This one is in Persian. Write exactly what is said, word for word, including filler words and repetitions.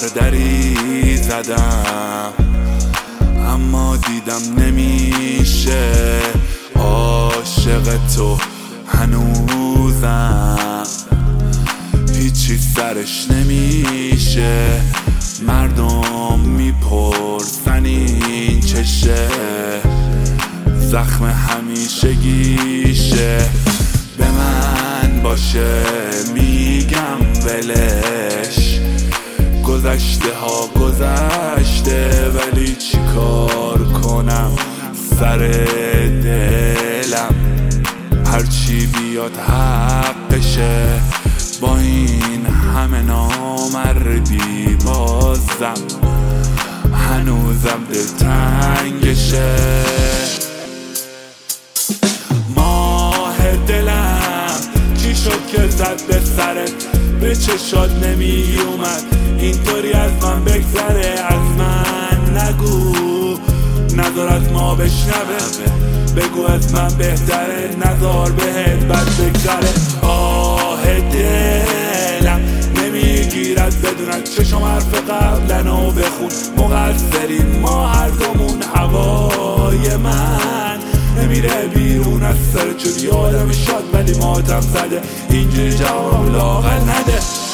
دری زدم، اما دیدم نمیشه. عاشق تو هنوزم، هیچی سرش نمیشه. مردم میپرسن این چشه، زخم همیشگیشه. به من باشه میگم ولش، گذشته ها گذشته، ولی چی کار کنم سر دلم، هرچی بیاد حقشه. با این همه نامردی بازم هنوزم دلتنگشه. ماه دلم چی شد که زد به سرت، به چشات نمی اومد اینطوری از من بگذره. از من نگو نظر از ما بشنوه، بگو از من بهتره، نظر بهت بد بگذره. آه دلم نمیگیرد بدونن چشم حرف قبلنو بخون. مقصریم ما هر دومون، هوای من نمیره بیرون از سر، چون یادم شاد ولی ماتم زده. اینجوری جواب لاغر نده.